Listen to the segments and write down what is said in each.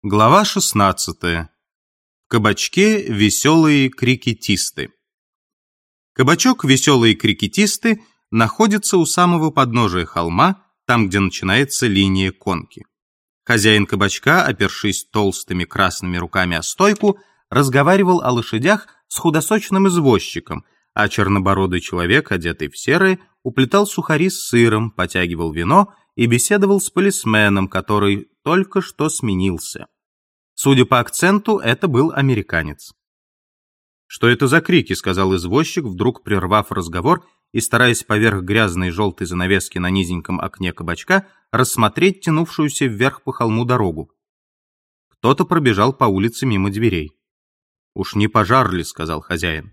Глава 16. В кабачке веселые крикетисты. Кабачок «Веселые крикетисты» находится у самого подножия холма, там, где начинается линия конки. Хозяин кабачка, опершись толстыми красными руками о стойку, разговаривал о лошадях с худосочным извозчиком, а чернобородый человек, одетый в серое, уплетал сухари с сыром, потягивал вино и беседовал с полисменом, который только что сменился. Судя по акценту, это был американец. «Что это за крики?» — сказал извозчик, вдруг прервав разговор и стараясь поверх грязной желтой занавески на низеньком окне кабачка рассмотреть тянувшуюся вверх по холму дорогу. Кто-то пробежал по улице мимо дверей. «Уж не пожар ли?» — сказал хозяин.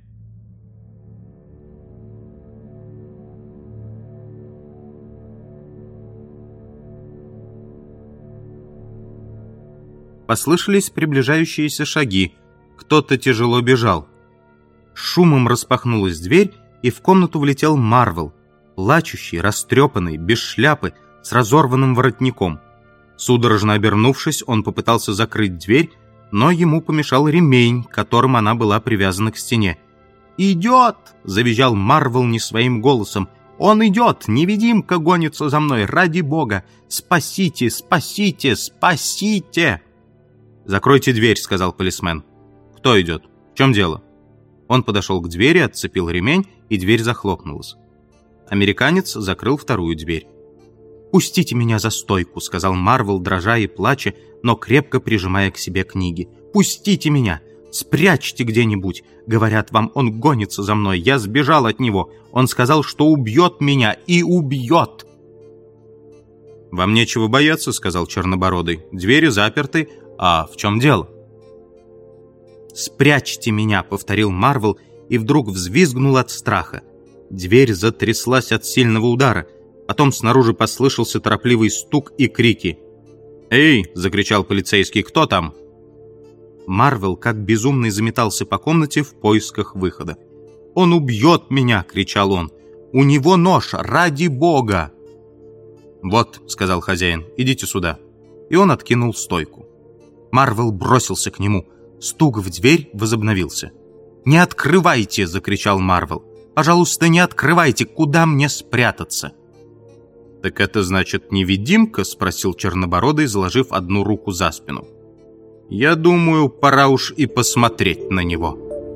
Послышались приближающиеся шаги. Кто-то тяжело бежал. Шумом распахнулась дверь, и в комнату влетел Марвел, плачущий, растрепанный, без шляпы, с разорванным воротником. Судорожно обернувшись, он попытался закрыть дверь, но ему помешал ремень, которым она была привязана к стене. «Идет!» — завизжал Марвел не своим голосом. «Он идет! Невидимка гонится за мной! Ради бога! Спасите! Спасите! Спасите!» «Закройте дверь», — сказал полисмен. «Кто идет? В чем дело?» Он подошел к двери, отцепил ремень, и дверь захлопнулась. Американец закрыл вторую дверь. «Пустите меня за стойку», — сказал Марвел, дрожа и плача, но крепко прижимая к себе книги. «Пустите меня! Спрячьте где-нибудь! Говорят вам, он гонится за мной. Я сбежал от него. Он сказал, что убьет меня, и убьет!» «Вам нечего бояться», — сказал Чернобородый. «Двери заперты. А в чем дело?» «Спрячьте меня», — повторил Марвел, и вдруг взвизгнул от страха. Дверь затряслась от сильного удара. Потом снаружи послышался торопливый стук и крики. «Эй!» — закричал полицейский. «Кто там?» Марвел, как безумный, заметался по комнате в поисках выхода. «Он убьет меня!» — кричал он. «У него нож! Ради бога!» «Вот», — сказал хозяин, — «идите сюда». И он откинул стойку. Марвел бросился к нему. Стук в дверь возобновился. «Не открывайте!» — закричал Марвел. «Пожалуйста, не открывайте! Куда мне спрятаться?» «Так это значит невидимка?» — спросил Чернобородый, заложив одну руку за спину. «Я думаю, пора уж и посмотреть на него».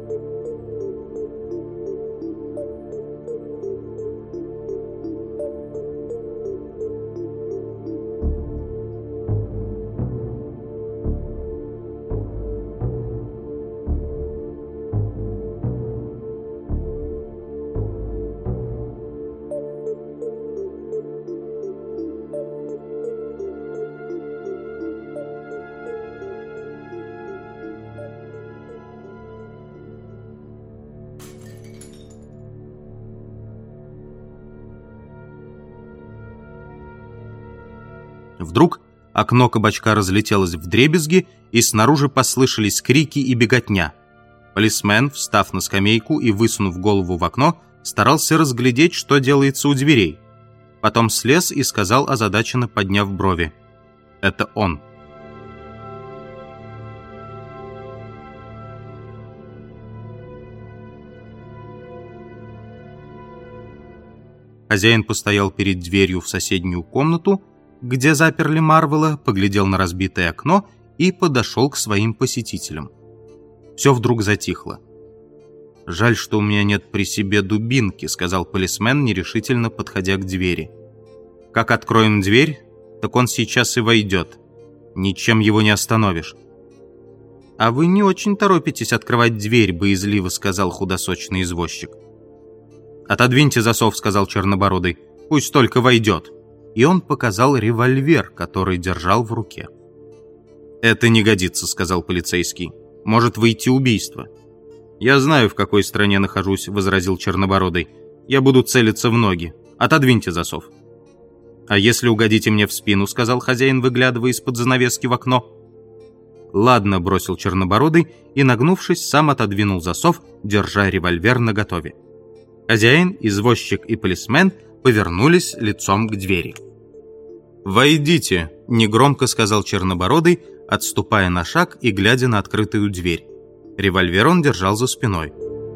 Вдруг окно кабачка разлетелось вдребезги, и снаружи послышались крики и беготня. Полисмен, встав на скамейку и высунув голову в окно, старался разглядеть, что делается у дверей. Потом слез и сказал, озадаченно подняв брови: «Это он». Хозяин постоял перед дверью в соседнюю комнату, где заперли Марвела, поглядел на разбитое окно и подошел к своим посетителям. Все вдруг затихло. «Жаль, что у меня нет при себе дубинки», — сказал полисмен, нерешительно подходя к двери. «Как откроем дверь, так он сейчас и войдет. Ничем его не остановишь». «А вы не очень торопитесь открывать дверь», — боязливо сказал худосочный извозчик. «Отодвиньте засов», — сказал Чернобородый. «Пусть только войдет». И он показал револьвер, который держал в руке. «Это не годится», — сказал полицейский. «Может выйти убийство». «Я знаю, в какой стране нахожусь», — возразил Чернобородый. «Я буду целиться в ноги. Отодвиньте засов». «А если угодите мне в спину», — сказал хозяин, выглядывая из-под занавески в окно. «Ладно», — бросил Чернобородый и, нагнувшись, сам отодвинул засов, держа револьвер наготове. Хозяин, извозчик и полисмен повернулись лицом к двери. «Войдите», — негромко сказал Чернобородый, отступая на шаг и глядя на открытую дверь. Револьвер он держал за спиной.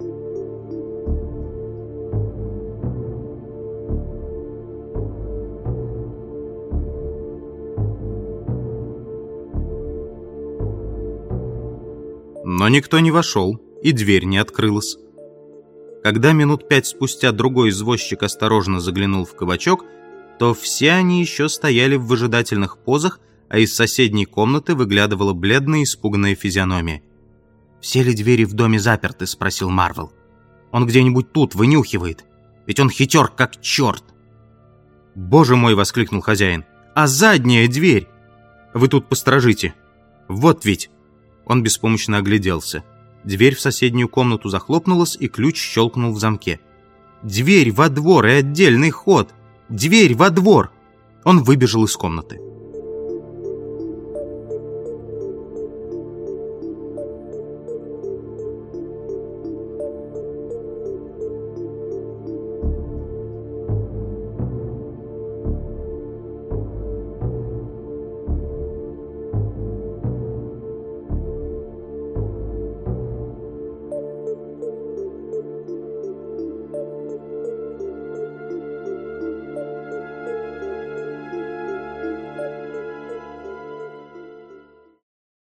Но никто не вошел, и дверь не открылась. Когда минут 5 спустя другой извозчик осторожно заглянул в кабачок, то все они еще стояли в выжидательных позах, а из соседней комнаты выглядывала бледная испуганная физиономия. «Все ли двери в доме заперты?» — спросил Марвел. «Он где-нибудь тут вынюхивает, ведь он хитер как черт!» «Боже мой!» — воскликнул хозяин. «А задняя дверь? Вы тут посторожите. Вот ведь!» Он беспомощно огляделся. Дверь в соседнюю комнату захлопнулась, и ключ щелкнул в замке. «Дверь во двор и отдельный ход! Дверь во двор!» Он выбежал из комнаты.